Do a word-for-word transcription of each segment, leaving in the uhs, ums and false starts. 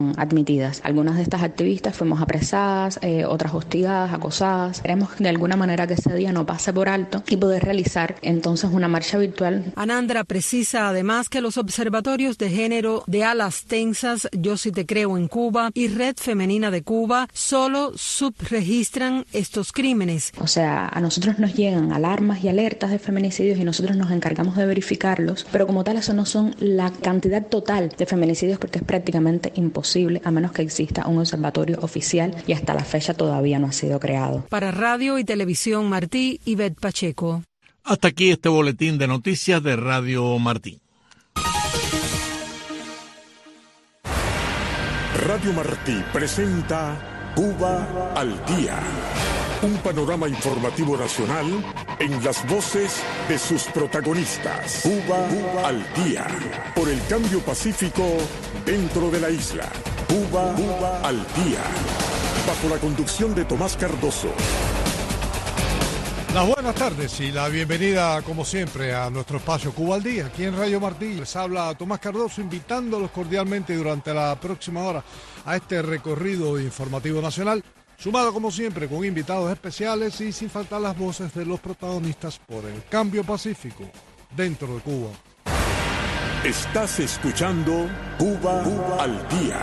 admitidas. Algunas de estas activistas fuimos apresadas, eh, otras hostigadas, acosadas. Queremos de alguna manera que ese día no pase por alto y poder realizar entonces una marcha virtual. Anandra precisa además que los observatorios de género de Alas Tensas, Yo Sí Te Creo en Cuba y Red Femenina de Cuba solo subregistran estos crímenes. O sea, a nosotros nos llegan alarmas y alertas de feminicidios y nosotros nos encargamos de verificarlos, pero como tal eso no son la cantidad total de feminicidios porque es prácticamente imposible a menos que exista un observatorio oficial y hasta la fecha todavía no ha sido creado. Para Radio y Televisión Martí, Ivette Pacheco. Hasta aquí este boletín de noticias de Radio Martí. Radio Martí presenta Cuba al Día. Un panorama informativo nacional en las voces de sus protagonistas. Cuba, Cuba al Día. Por el cambio pacífico dentro de la isla. Cuba, Cuba al Día. Bajo la conducción de Tomás Cardoso. Las buenas tardes y la bienvenida, como siempre, a nuestro espacio Cuba al Día. Aquí en Radio Martí les habla Tomás Cardoso, invitándolos cordialmente durante la próxima hora a este recorrido informativo nacional, sumado como siempre con invitados especiales y sin faltar las voces de los protagonistas por el cambio pacífico dentro de Cuba. Estás escuchando Cuba, Cuba al Día.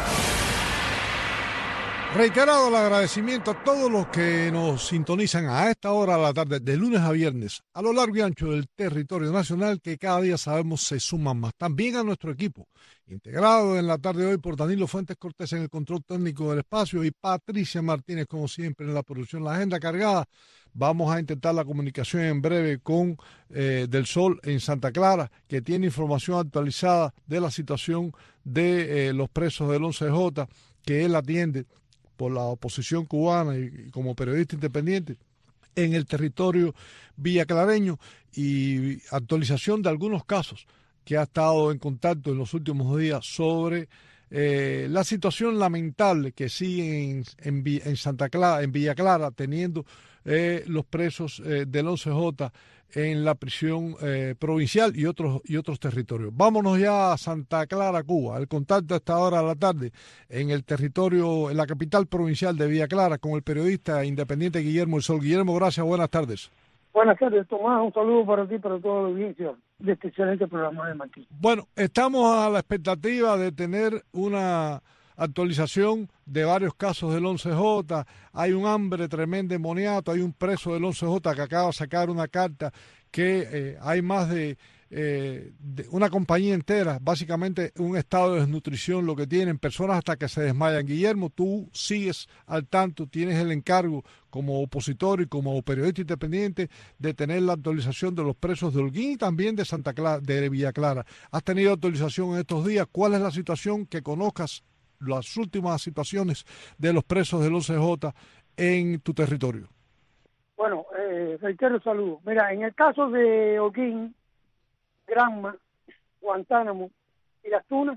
Reiterado el agradecimiento a todos los que nos sintonizan a esta hora de la tarde, de lunes a viernes, a lo largo y ancho del territorio nacional, que cada día sabemos se suman más. También a nuestro equipo, integrado en la tarde de hoy por Danilo Fuentes Cortés en el control técnico del espacio y Patricia Martínez, como siempre, en la producción. La agenda cargada. Vamos a intentar la comunicación en breve con eh, Del Sol en Santa Clara, que tiene información actualizada de la situación de eh, los presos del once J, que él atiende por la oposición cubana y, y como periodista independiente en el territorio villaclareño, y actualización de algunos casos que ha estado en contacto en los últimos días sobre eh, la situación lamentable que siguen en, en, en Santa Clara, en Villa Clara, teniendo eh, los presos eh, del once J en la prisión eh, provincial y otros y otros territorios. Vámonos ya a Santa Clara, Cuba. El contacto a esta hora de la tarde en el territorio, en la capital provincial de Villa Clara, con el periodista independiente Guillermo El Sol. Guillermo, gracias, buenas tardes. Buenas tardes, Tomás. Un saludo para ti y para toda la audiencia de este excelente programa de Martí. Bueno, estamos a la expectativa de tener una actualización de varios casos del once J. Hay un hambre tremendo en Moniato, hay un preso del once J que acaba de sacar una carta que eh, hay más de, eh, de una compañía entera, básicamente un estado de desnutrición lo que tienen, personas hasta que se desmayan. Guillermo, tú sigues al tanto, tienes el encargo como opositor y como periodista independiente de tener la actualización de los presos de Holguín y también de Santa Clara, de Villa Clara. ¿Has tenido actualización en estos días? ¿Cuál es la situación, que conozcas las últimas situaciones de los presos del once J en tu territorio? Bueno, eh, reitero el saludo. Mira, en el caso de Holguín, Granma, Guantánamo y Las Tunas,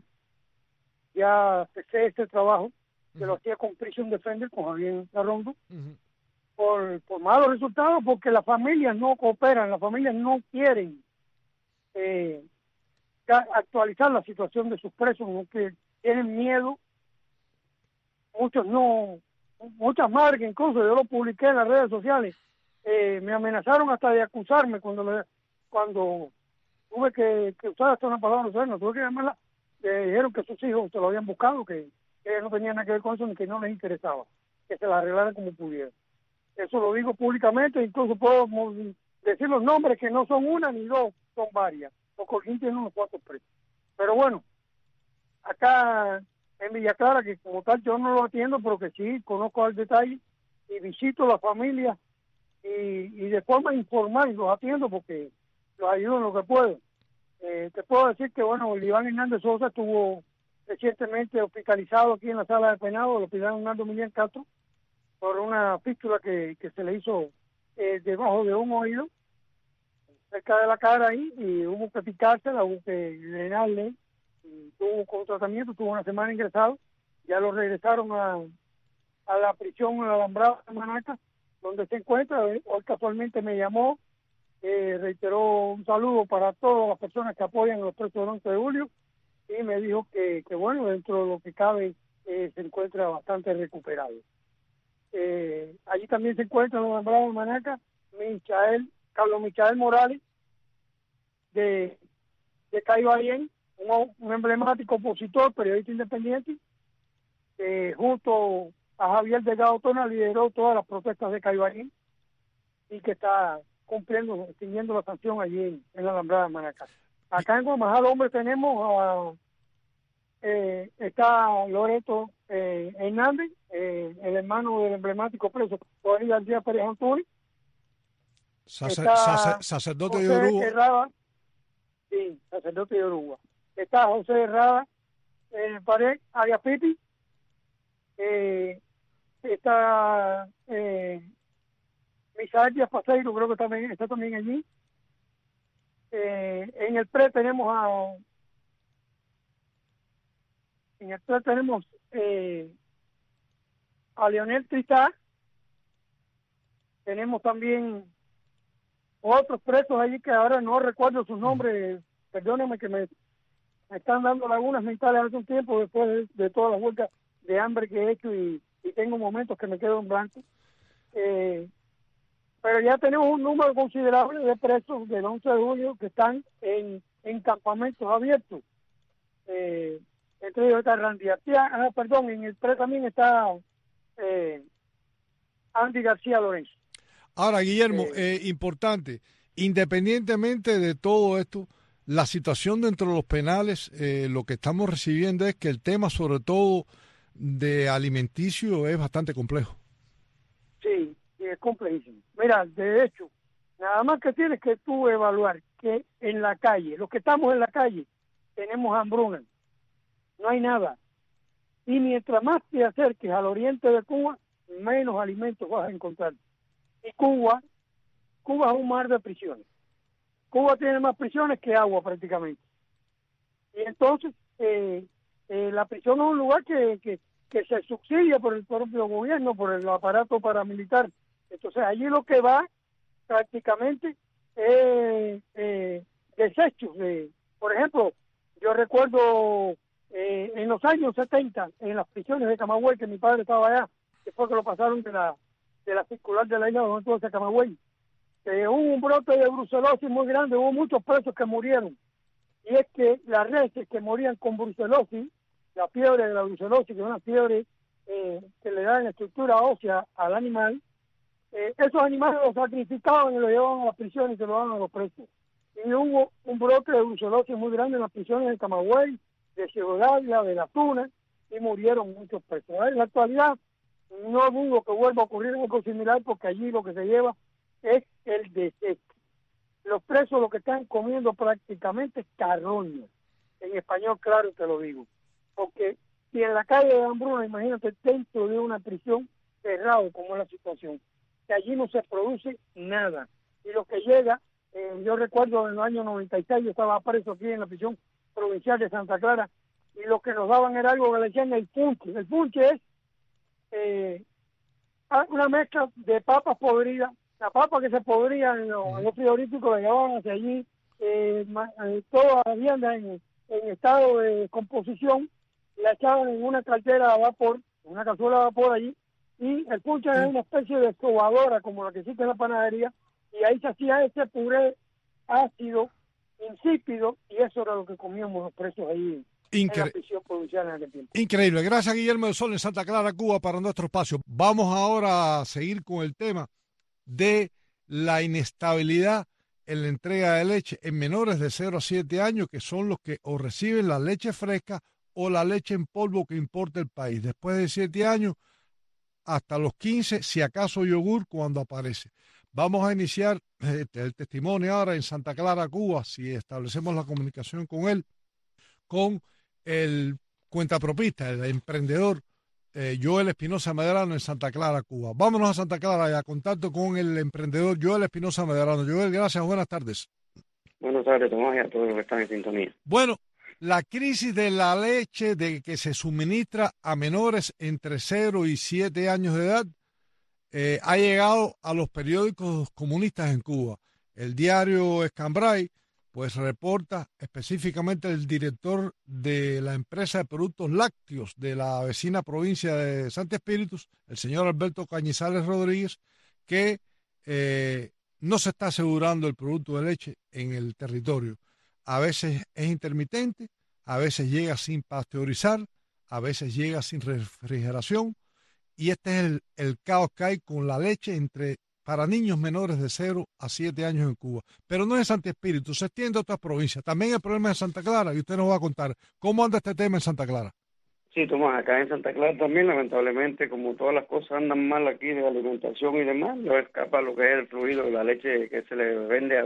ya empecé este trabajo, que uh-huh. lo hacía con Prison Defender, con Javier Larrondo, uh-huh. por, por malos resultados, porque las familias no cooperan, las familias no quieren eh, actualizar la situación de sus presos, no que tienen miedo. Muchos no, muchas madres que incluso yo lo publiqué en las redes sociales, eh, me amenazaron hasta de acusarme cuando le, cuando tuve que, que usar hasta una palabra, no sé, no tuve que llamarla, le dijeron que sus hijos se lo habían buscado, que, que no tenían nada que ver con eso ni que no les interesaba, que se la arreglaran como pudieran. Eso lo digo públicamente, incluso puedo decir los nombres, que no son una ni dos, son varias. Los Holguín tienen unos cuantos presos. Pero bueno, acá en Villa Clara, que como tal yo no lo atiendo, pero que sí conozco al detalle y visito a la familia y, y de forma informal los atiendo porque los ayudo en lo que puedo. Eh, te puedo decir que, bueno, el Iván Hernández Sosa estuvo recientemente hospitalizado aquí en la sala de penado del Hospital Hernando Millán Castro por una fístula que, que se le hizo eh, debajo de un oído, cerca de la cara ahí, y hubo que picársela, hubo que drenarle. Tuvo con tratamiento, tuvo una semana ingresado, ya lo regresaron a, a la prisión en Alambrado de Manaca, donde se encuentra. Hoy casualmente me llamó, eh, reiteró un saludo para todas las personas que apoyan a los presos del once de julio, y me dijo que, que bueno, dentro de lo que cabe eh, se encuentra bastante recuperado. Eh, allí también se encuentra en la Alhambra de Manaca Michael, Carlos Michael Morales de, de Caibarien, un, un emblemático opositor, periodista independiente, eh, junto a Javier Delgado Tona lideró todas las protestas de Caibarien y que está cumpliendo, extinguiendo la sanción allí en, en la Alhambra de Manaca. Acá en Guamajal, hombre, tenemos a, eh, está Loreto eh, Hernández, eh, el hermano del emblemático preso Juan García Pérez Antunes. Sacer, está sacer, sacerdote José de Oruga. Herrada, sí, sacerdote de Oruga. Está José Herrada, eh, Pared, Arias Pipi, eh, está eh, Misael Díaz Paseiro, creo que también está también allí. Eh, en el P R E tenemos a en el P R E tenemos eh, a Leonel Tritá, tenemos también otros presos allí que ahora no recuerdo sus nombres, perdóname que me, me están dando lagunas mentales hace un tiempo después de, de todas las huelgas de hambre que he hecho y, y tengo momentos que me quedo en blanco. Eh, pero ya tenemos un número considerable de presos del once de julio que están en, en campamentos abiertos. Eh, entre ellos está Randy Artia, ah, perdón, en el P R E también está eh, Andy García Lorenzo. Ahora, Guillermo, Eh, eh, importante, independientemente de todo esto, la situación dentro de los penales, eh, lo que estamos recibiendo es que el tema, sobre todo de alimenticio, es bastante complejo. Sí, sí, es complejísimo. Mira, de hecho, nada más que tienes que tú evaluar que en la calle, los que estamos en la calle, tenemos hambruna, no hay nada. Y mientras más te acerques al oriente de Cuba, menos alimentos vas a encontrar. Y Cuba, Cuba es un mar de prisiones. Cuba tiene más prisiones que agua prácticamente. Y entonces, eh, eh, la prisión es un lugar que, que, que se subsidia por el propio gobierno, por el aparato paramilitar. Entonces, allí lo que va prácticamente es eh, desechos. De, por ejemplo, yo recuerdo eh, en los años setenta, en las prisiones de Camagüey, que mi padre estaba allá, después que lo pasaron de la de la circular de la isla donde estuvo ese Camagüey, eh, hubo un brote de brucelosis muy grande, hubo muchos presos que murieron, y es que las reses que morían con brucelosis, la fiebre de la brucelosis, que es una fiebre eh, que le da en estructura ósea al animal, eh, esos animales los sacrificaban y los llevaban a las prisiones y se los daban a los presos. Y hubo un brote de brucelosis muy grande en las prisiones de Camagüey, de Ciego Dávila, de La Tuna, y murieron muchos presos. En la actualidad, no dudo que vuelva a ocurrir algo similar, porque allí lo que se lleva es el desecho. Los presos lo que están comiendo prácticamente es carroña. En español, claro, te lo digo. Porque si en la calle de hambruna, imagínate, dentro de una prisión cerrado como es la situación, que allí no se produce nada. Y lo que llega, eh, yo recuerdo en el año noventa y seis, yo estaba preso aquí en la prisión provincial de Santa Clara, y lo que nos daban era algo que le decían el punche. El punche es Eh, una mezcla de papas podridas, la papa que se podría en los, en los frigoríficos la llevaban hacia allí, eh, eh, todas las viandas en, en estado de descomposición, la echaban en una caldera a vapor, una cazuela a vapor allí, y el punche es una especie de sobadora como la que existe en la panadería, y ahí se hacía ese puré ácido, insípido, y eso era lo que comíamos los presos ahí. Incre- en la prisión provincial en aquel tiempo. Increíble. Gracias, Guillermo del Sol, en Santa Clara, Cuba, para nuestro espacio. Vamos ahora a seguir con el tema de la inestabilidad en la entrega de leche en menores de cero a siete años, que son los que o reciben la leche fresca o la leche en polvo que importa el país. Después de siete años, hasta los quince, si acaso yogur cuando aparece. Vamos a iniciar eh, el testimonio ahora en Santa Clara, Cuba, si establecemos la comunicación con él, con el cuentapropista, el emprendedor eh, Joel Espinosa Medrano en Santa Clara, Cuba. Vámonos a Santa Clara y a contacto con el emprendedor Joel Espinosa Medrano. Joel, gracias, buenas tardes. Buenas tardes, Tomás, y a todos los que están en sintonía. Bueno, la crisis de la leche de que se suministra a menores entre cero y siete años de edad eh, ha llegado a los periódicos comunistas en Cuba. El diario Escambray pues reporta específicamente el director de la empresa de productos lácteos de la vecina provincia de Santo Espíritu, el señor Alberto Cañizales Rodríguez, que eh, no se está asegurando el producto de leche en el territorio. A veces es intermitente, a veces llega sin pasteurizar, a veces llega sin refrigeración, y este es el, el caos que hay con la leche entre para niños menores de cero a siete años en Cuba. Pero no es en Santo Espíritu, se extiende a otras provincias. También el problema es Santa Clara, y usted nos va a contar cómo anda este tema en Santa Clara. Sí, Tomás, acá en Santa Clara también, lamentablemente, como todas las cosas andan mal aquí de alimentación y demás, no escapa lo que es el fluido de la leche que se le vende a,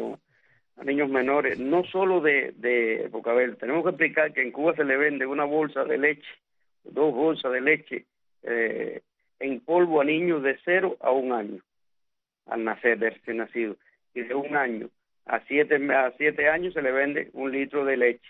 a niños menores, no solo de, de porque a ver, tenemos que explicar que en Cuba se le vende una bolsa de leche, dos bolsas de leche eh, en polvo a niños de cero a un año, al nacer, de recién nacido, y de un año a siete, a siete años se le vende un litro de leche,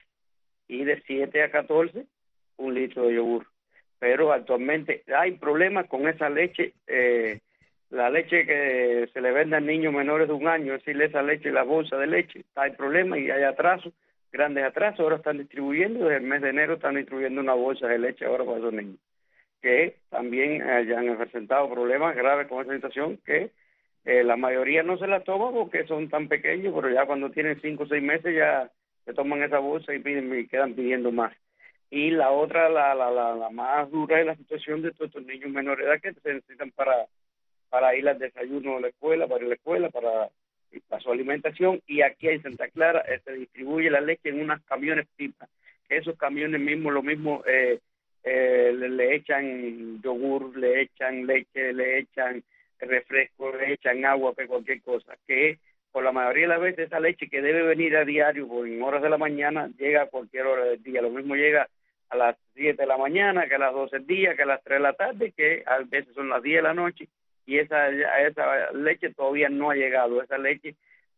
y de siete a catorce un litro de yogur. Pero actualmente hay problemas con esa leche, eh, la leche que se le vende a niños menores de un año, es decir, esa leche, la bolsa de leche, hay problemas y hay atrasos, grandes atrasos. Ahora están distribuyendo, desde el mes de enero están distribuyendo una bolsa de leche ahora para esos niños, que también eh, han presentado problemas graves con esa situación, que eh, la mayoría no se la toma porque son tan pequeños, pero ya cuando tienen cinco o seis meses ya se toman esa bolsa y, piden, y quedan pidiendo más. Y la otra, la, la, la, la más dura es la situación de todos estos niños menores de edad que se necesitan para, para ir al desayuno de la escuela, para ir a la escuela, para, para su alimentación. Y aquí en Santa Clara eh, se distribuye la leche en unos camiones pipa. Esos camiones mismos, lo mismo, eh, eh, le, le echan yogur, le echan leche, le echan refresco, le echan agua, que cualquier cosa, que por la mayoría de las veces esa leche que debe venir a diario o en horas de la mañana llega a cualquier hora del día. Lo mismo llega a las siete de la mañana, que a las doce del día, que a las tres de la tarde, que a veces son las diez de la noche, y esa esa leche todavía no ha llegado. Esa leche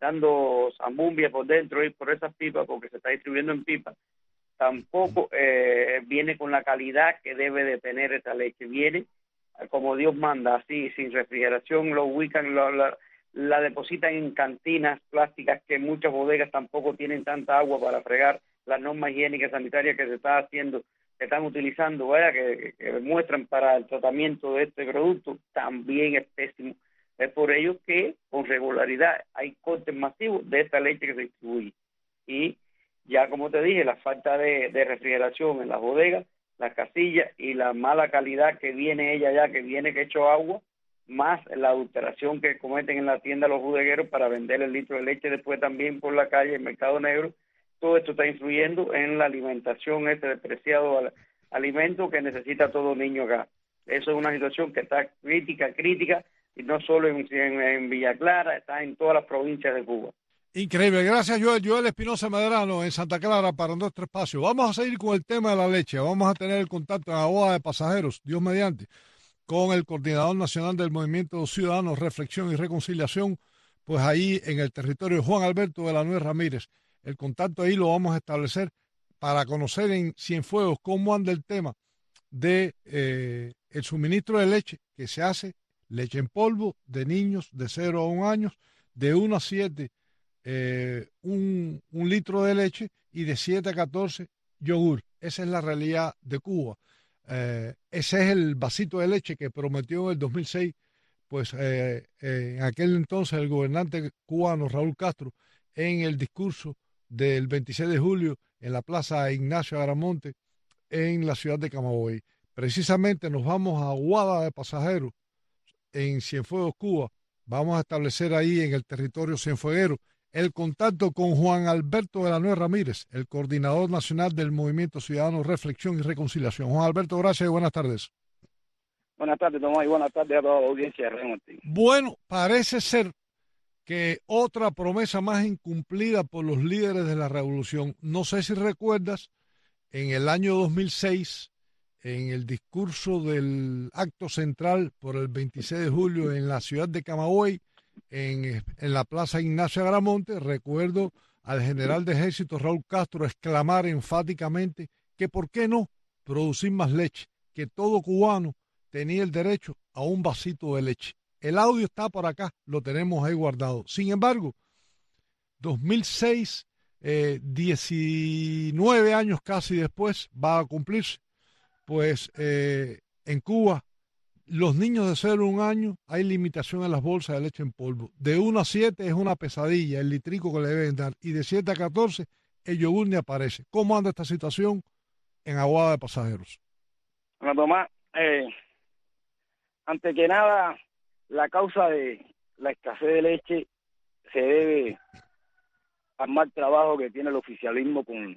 dando zambumbia por dentro y por esas pipas, porque se está distribuyendo en pipas, tampoco eh, viene con la calidad que debe de tener esa leche. Viene como Dios manda, así, sin refrigeración, lo ubican, lo, la, la depositan en cantinas plásticas, que muchas bodegas tampoco tienen tanta agua para fregar las normas higiénicas sanitarias que se está haciendo, que están utilizando, ¿verdad? Que, que muestran para el tratamiento de este producto, también es pésimo. Es por ello que con regularidad hay cortes masivos de esta leche que se distribuye. Y ya como te dije, la falta de, de refrigeración en las bodegas, las casillas y la mala calidad que viene ella ya, que viene que hecho agua, más la adulteración que cometen en la tienda los bodegueros para vender el litro de leche después también por la calle, el mercado negro. Todo esto está influyendo en la alimentación, este despreciado al, alimento que necesita todo niño acá. Eso es una situación que está crítica, crítica, y no solo en, en, en Villa Clara, está en todas las provincias de Cuba. Increíble. Gracias, Joel. Joel Espinosa Medrano, en Santa Clara, para nuestro espacio. Vamos a seguir con el tema de la leche. Vamos a tener el contacto en Aguada de Pasajeros, Dios mediante, con el coordinador nacional del Movimiento Ciudadano Reflexión y Reconciliación, pues ahí en el territorio Juan Alberto de la Nuez Ramírez. El contacto ahí lo vamos a establecer para conocer en Cienfuegos cómo anda el tema de eh, el suministro de leche que se hace, leche en polvo de niños de cero a un año, de uno a siete eh, un, un litro de leche, y de siete a catorce yogur. Esa es la realidad de Cuba. Eh, ese es el vasito de leche que prometió en el dos mil seis, pues eh, eh, en aquel entonces el gobernante cubano Raúl Castro, en el discurso del veintiséis de julio en la Plaza Ignacio Agramonte en la ciudad de Camagüey. Precisamente nos vamos a Aguada de Pasajeros en Cienfuegos, Cuba. Vamos a establecer ahí en el territorio cienfueguero el contacto con Juan Alberto de la Nuez Ramírez, el coordinador nacional del Movimiento Ciudadano Reflexión y Reconciliación. Juan Alberto, gracias y buenas tardes. Buenas tardes, Tomás, y buenas tardes a toda la audiencia de Remote. Bueno, parece ser que otra promesa más incumplida por los líderes de la revolución. No sé si recuerdas, en el año dos mil seis, en el discurso del acto central por el veintiséis de julio en la ciudad de Camagüey, en, en la Plaza Ignacio Agramonte, recuerdo al general de ejército Raúl Castro exclamar enfáticamente que por qué no producir más leche, que todo cubano tenía el derecho a un vasito de leche. El audio está por acá, lo tenemos ahí guardado. Sin embargo, dos mil seis, eh, diecinueve años casi después va a cumplirse, pues eh, en Cuba los niños de cero a un año hay limitación en las bolsas de leche en polvo. De uno a siete es una pesadilla el litrico que le deben dar, y de siete a catorce el yogur ni aparece. ¿Cómo anda esta situación en Aguada de Pasajeros? Bueno, Tomás, eh, antes que nada, la causa de la escasez de leche se debe al mal trabajo que tiene el oficialismo con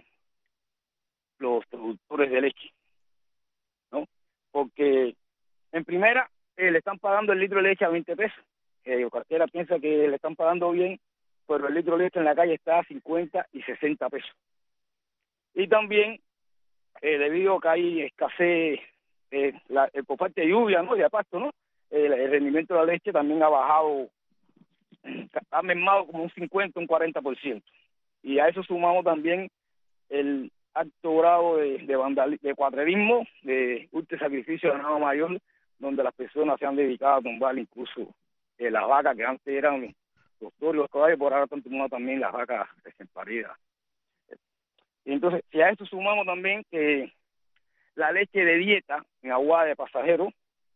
los productores de leche, ¿no? Porque, en primera, eh, le están pagando el litro de leche a veinte pesos. Eh, cualquiera piensa que le están pagando bien, pero el litro de leche en la calle está a cincuenta y sesenta pesos. Y también, eh, debido a que hay escasez eh, la, eh, por parte de lluvia, ¿no?, de pasto, ¿no?, el, el rendimiento de la leche también ha bajado, ha mermado como un cincuenta, un cuarenta por ciento. Y a eso sumamos también el alto grado de, de, vandal, de cuatrerismo, de ultra sacrificio de ganado mayor, donde las personas se han dedicado a tumbar incluso eh, las vacas que antes eran los toros y los caballos, por ahora están tumbando también las vacas recién paridas. Y entonces, si a esto sumamos también que la leche de dieta en Aguada de Pasajeros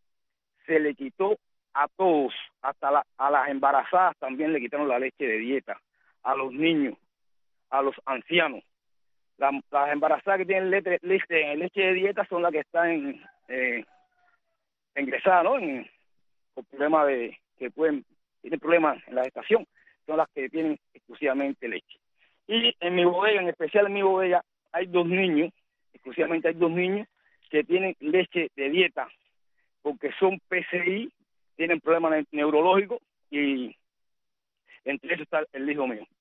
se le quitó a todos, hasta la, a las embarazadas también le quitaron la leche de dieta, a los niños, a los ancianos. La, las embarazadas que tienen leche, leche, leche de dieta son las que están eh, ingresadas, ¿no?, en, por problemas de que pueden tienen problemas en la gestación, son las que tienen exclusivamente leche. Y en mi bodega, en especial en mi bodega, hay dos niños, exclusivamente hay dos niños que tienen leche de dieta, porque son P C I, tienen problemas neurológicos, y entre eso está el hijo mío.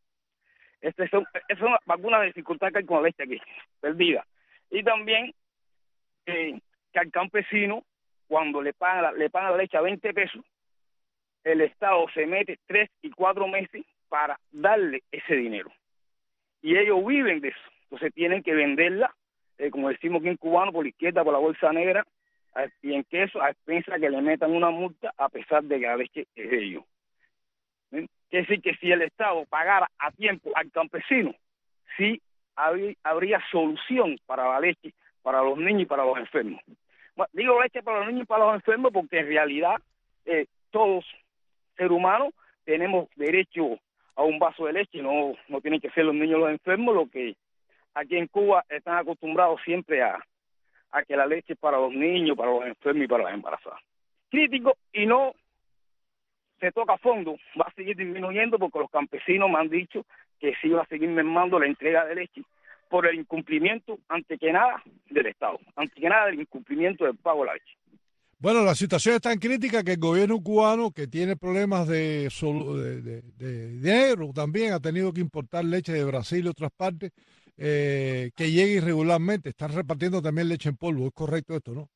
Estas son, son algunas dificultades que hay con la leche aquí, perdida. Y también eh, que al campesino, cuando le pagan, la, le pagan la leche a veinte pesos, el Estado se mete tres y cuatro meses para darle ese dinero. Y ellos viven de eso. Entonces tienen que venderla, eh, como decimos aquí en cubano, por la izquierda, por la bolsa negra, a, y en queso, a expensas que le metan una multa, a pesar de que la leche es de ellos. ¿Eh? Quiere decir que si el Estado pagara a tiempo al campesino, sí habría, habría solución para la leche, para los niños y para los enfermos. Bueno, digo leche para los niños y para los enfermos porque en realidad eh, todos, ser humanos, tenemos derecho a un vaso de leche, no, no tienen que ser los niños los enfermos, lo que aquí en Cuba están acostumbrados siempre a, a que la leche es para los niños, para los enfermos y para las embarazadas. Crítico, y no se toca a fondo, va a seguir disminuyendo porque los campesinos me han dicho que sí va a seguir mermando la entrega de leche por el incumplimiento, ante que nada, del Estado, ante que nada del incumplimiento del pago de la leche. Bueno, la situación es tan crítica que el gobierno cubano, que tiene problemas de, de, de, de dinero, también ha tenido que importar leche de Brasil y otras partes, eh, que llegue irregularmente. Están repartiendo también leche en polvo. ¿Es correcto esto, no?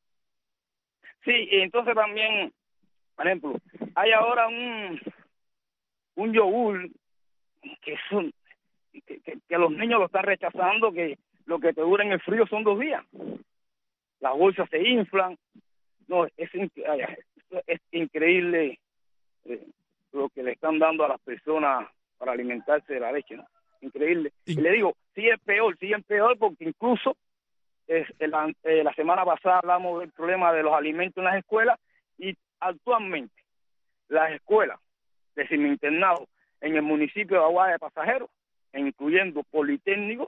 Sí, y entonces también, por ejemplo, hay ahora un, un yogur que, son, que, que, que los niños lo están rechazando, que lo que te dura en el frío son dos días. Las bolsas se inflan. No, es, es increíble eh, lo que le están dando a las personas para alimentarse de la leche, ¿no? Increíble. Y, y le digo, sigue peor, sigue peor, porque incluso es, la, eh, la semana pasada hablamos del problema de los alimentos en las escuelas, y actualmente las escuelas de semi-internado en el municipio de Aguada de Pasajeros, incluyendo Politécnico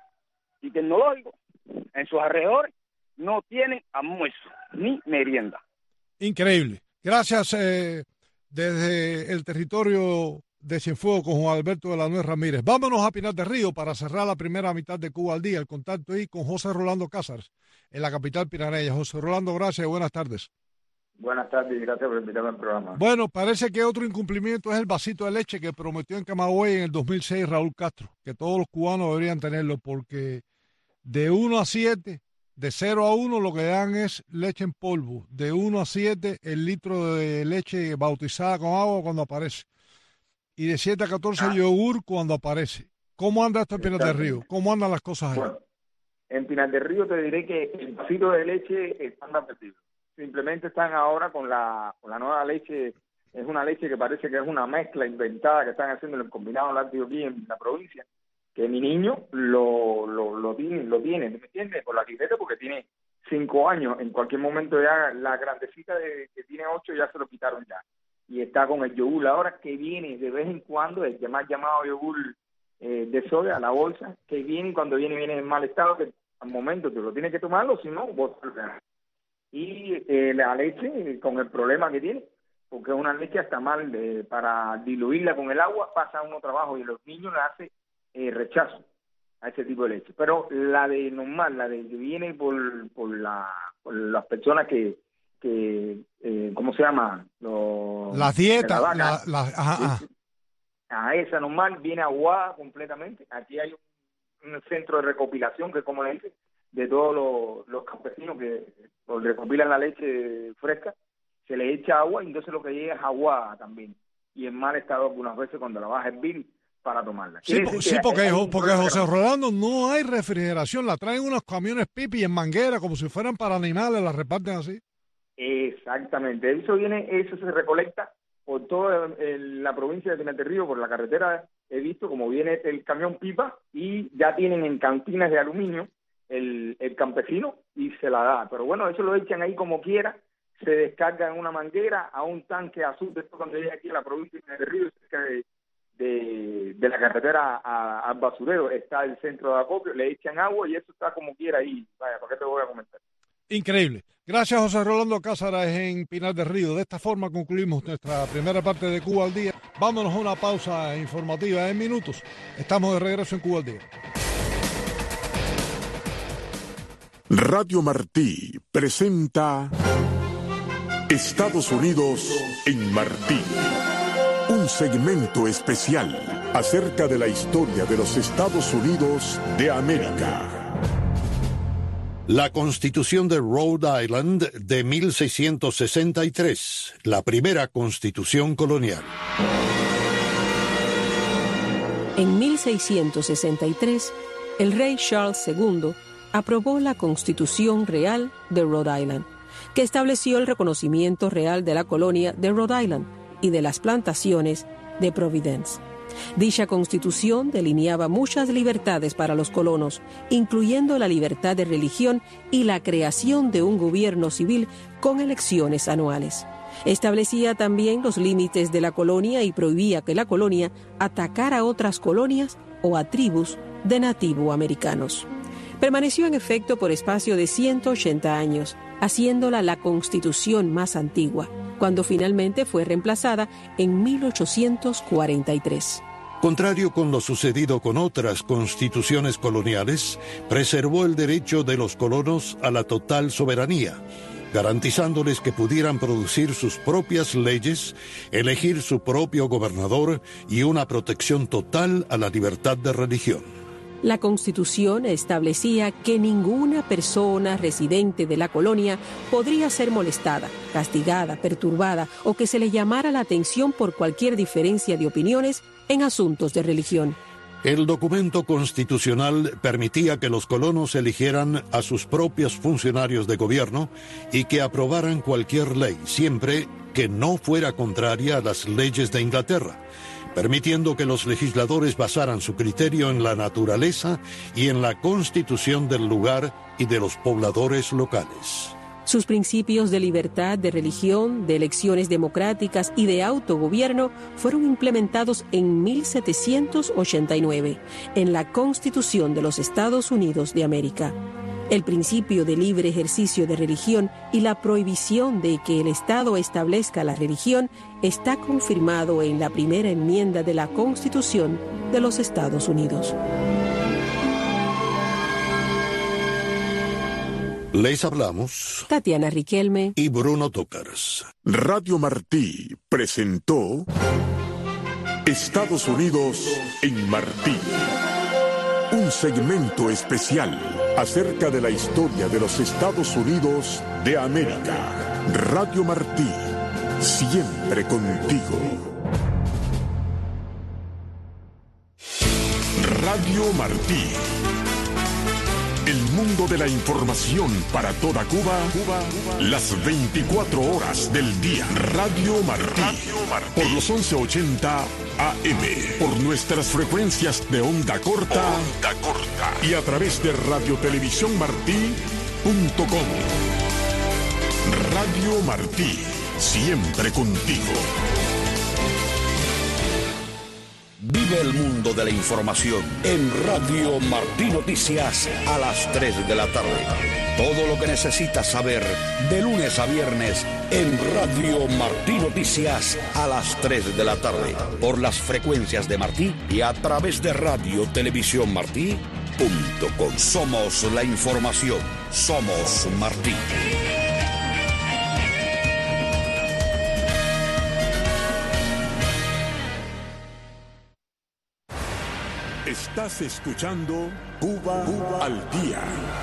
y Tecnológico, en sus alrededores, no tienen almuerzo ni merienda. Increíble. Gracias eh, desde el territorio de Cienfuegos con Juan Alberto de la Nuez Ramírez. Vámonos a Pinar del Río para cerrar la primera mitad de Cuba al Día. El contacto ahí con José Rolando Cázares, en la capital pinareña. José Rolando, gracias y buenas tardes. Buenas tardes y gracias por invitarme al programa. Bueno, parece que otro incumplimiento es el vasito de leche que prometió en Camagüey en el dos mil seis Raúl Castro, que todos los cubanos deberían tenerlo, porque de uno a siete... De cero a uno lo que dan es leche en polvo. De uno a siete el litro de leche bautizada con agua cuando aparece. Y de siete a catorce ah. yogur cuando aparece. ¿Cómo anda esto en Pinar del Río? ¿Cómo andan las cosas ahí? Bueno, en Pinar del Río te diré que el vasito de leche están advertidos. Simplemente están ahora con la, con la nueva leche. Es una leche que parece que es una mezcla inventada que están haciendo el combinado lácteo aquí en la provincia. que mi niño lo, lo, lo tiene, lo tiene, ¿me entiendes? Por la libreta, porque tiene cinco años, en cualquier momento ya la grandecita de, que tiene ocho ya se lo quitaron ya. Y está con el yogur ahora, que viene de vez en cuando, el más llamado yogur eh, de soya, la bolsa, que viene y cuando viene, viene en mal estado, que al momento tú lo tienes que tomarlo, si no, vos y eh, la leche, con el problema que tiene, porque es una leche hasta mal, de, para diluirla con el agua, pasa uno trabajo y a los niños le hace eh, rechazo a ese tipo de leche. Pero la de normal, la de que viene por, por, la, por las personas que, que eh, ¿cómo se llama? Los, las dietas, la la, la, ajá, ajá. A esa normal viene aguada completamente. Aquí hay un, un centro de recopilación, que es como le dicen, de todos los, los campesinos que recopilan la leche fresca, se le echa agua y entonces lo que llega es aguada también. Y en mal estado algunas veces cuando la vas a hervir para tomarla. Sí, po, sí porque, porque José Rolando, no hay refrigeración, la traen unos camiones pipi en manguera como si fueran para animales, la reparten así. Exactamente, eso viene, eso se recolecta por toda la provincia de Pinar del Río, por la carretera he visto como viene el camión pipa y ya tienen en cantinas de aluminio el, el campesino y se la da. Pero bueno, eso lo echan ahí como quiera, se descarga en una manguera a un tanque azul, de esto cuando llega aquí a la provincia de Pinar del Río, cerca de De, de la carretera al basurero, está el centro de acopio, le echan agua y eso está como quiera ahí. Vaya, ¿para qué te voy a comentar? Increíble. Gracias, José Rolando Cázares en Pinar del Río. De esta forma concluimos nuestra primera parte de Cuba al Día. Vámonos a una pausa informativa en minutos. Estamos de regreso en Cuba al Día. Radio Martí presenta Estados Unidos en Martí. Un segmento especial acerca de la historia de los Estados Unidos de América. La Constitución de Rhode Island de mil seiscientos sesenta y tres, la primera constitución colonial. En mil seiscientos sesenta y tres, el rey Charles segundo aprobó la Constitución Real de Rhode Island, que estableció el reconocimiento real de la colonia de Rhode Island y de las plantaciones de Providence. Dicha constitución delineaba muchas libertades para los colonos, incluyendo la libertad de religión y la creación de un gobierno civil con elecciones anuales. Establecía también los límites de la colonia y prohibía que la colonia atacara a otras colonias o a tribus de nativoamericanos. Permaneció en efecto por espacio de ciento ochenta años, haciéndola la constitución más antigua, cuando finalmente fue reemplazada en mil ochocientos cuarenta y tres. Contrario con lo sucedido con otras constituciones coloniales, preservó el derecho de los colonos a la total soberanía, garantizándoles que pudieran producir sus propias leyes, elegir su propio gobernador y una protección total a la libertad de religión. La Constitución establecía que ninguna persona residente de la colonia podría ser molestada, castigada, perturbada o que se le llamara la atención por cualquier diferencia de opiniones en asuntos de religión. El documento constitucional permitía que los colonos eligieran a sus propios funcionarios de gobierno y que aprobaran cualquier ley, siempre que no fuera contraria a las leyes de Inglaterra, permitiendo que los legisladores basaran su criterio en la naturaleza y en la constitución del lugar y de los pobladores locales. Sus principios de libertad de religión, de elecciones democráticas y de autogobierno fueron implementados en mil setecientos ochenta y nueve en la Constitución de los Estados Unidos de América. El principio de libre ejercicio de religión y la prohibición de que el Estado establezca la religión está confirmado en la primera enmienda de la Constitución de los Estados Unidos. Les hablamos Tatiana Riquelme y Bruno Tócars. Radio Martí presentó Estados Unidos en Martí. Un segmento especial acerca de la historia de los Estados Unidos de América. Radio Martí, siempre contigo. Radio Martí. El mundo de la información para toda Cuba, Cuba, las veinticuatro horas del día. Radio Martí, Radio Martí. Por los once ochenta A M, por nuestras frecuencias de onda corta, onda corta y a través de radiotelevisión martí punto com. Radio Martí, siempre contigo. Vive el mundo de la información en Radio Martí Noticias a las tres de la tarde. Todo lo que necesitas saber de lunes a viernes en Radio Martí Noticias a las tres de la tarde. Por las frecuencias de Martí y a través de Radio Televisión Martí punto com. Somos la información. Somos Martí. Estás escuchando Cuba, Cuba al Día.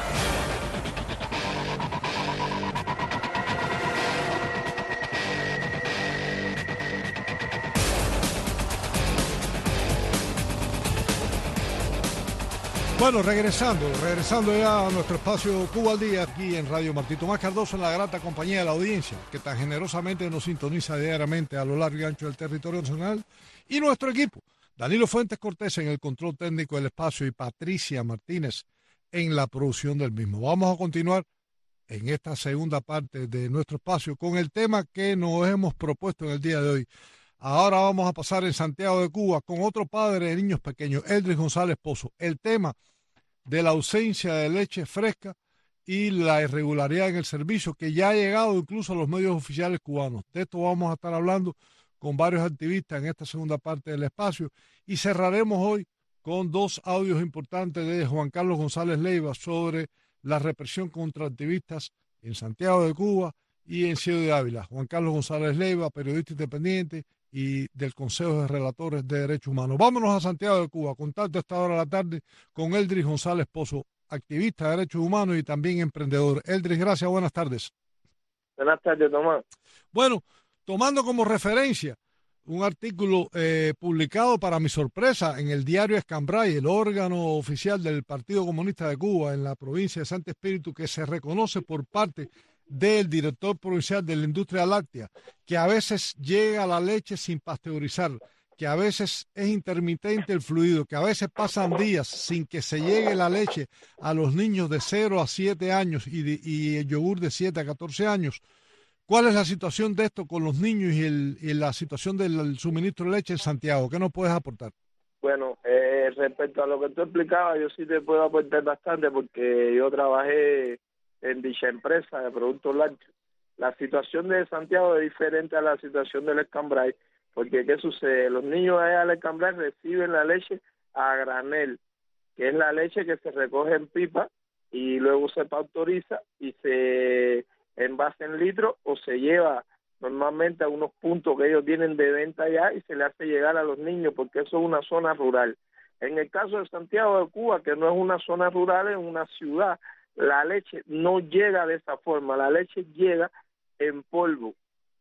Bueno, regresando, regresando ya a nuestro espacio Cuba al Día aquí en Radio Martí. Tomás Cardoso en la grata compañía de la audiencia que tan generosamente nos sintoniza diariamente a lo largo y ancho del territorio nacional, y nuestro equipo. Danilo Fuentes Cortés en el control técnico del espacio y Patricia Martínez en la producción del mismo. Vamos a continuar en esta segunda parte de nuestro espacio con el tema que nos hemos propuesto en el día de hoy. Ahora vamos a pasar en Santiago de Cuba con otro padre de niños pequeños, Eldris González Pozo. El tema de la ausencia de leche fresca y la irregularidad en el servicio que ya ha llegado incluso a los medios oficiales cubanos. De esto vamos a estar hablando con varios activistas en esta segunda parte del espacio, y cerraremos hoy con dos audios importantes de Juan Carlos González Leiva sobre la represión contra activistas en Santiago de Cuba y en Ciego de Ávila. Juan Carlos González Leiva, periodista independiente y del Consejo de Relatores de Derechos Humanos. Vámonos a Santiago de Cuba, contacto a esta hora de la tarde con Eldris González Pozo, activista de derechos humanos y también emprendedor. Eldris, gracias, buenas tardes. Buenas tardes, Tomás. Bueno, tomando como referencia un artículo eh, publicado para mi sorpresa en el diario Escambray, el órgano oficial del Partido Comunista de Cuba en la provincia de Santo Espíritu, que se reconoce por parte del director provincial de la industria láctea, que a veces llega la leche sin pasteurizar, que a veces es intermitente el fluido, que a veces pasan días sin que se llegue la leche a los niños de cero a siete años y, de, y el yogur de siete a catorce años. ¿Cuál es la situación de esto con los niños y, el, y la situación del suministro de leche en Santiago? ¿Qué nos puedes aportar? Bueno, eh, respecto a lo que tú explicabas, yo sí te puedo aportar bastante porque yo trabajé en dicha empresa de productos lácteos. La situación de Santiago es diferente a la situación del Escambray, porque ¿qué sucede? Los niños allá del Escambray reciben la leche a granel, que es la leche que se recoge en pipa y luego se pasteuriza y se envase en litros o se lleva normalmente a unos puntos que ellos tienen de venta allá y se le hace llegar a los niños, porque eso es una zona rural. En el caso de Santiago de Cuba, que no es una zona rural, es una ciudad, la leche no llega de esa forma, la leche llega en polvo.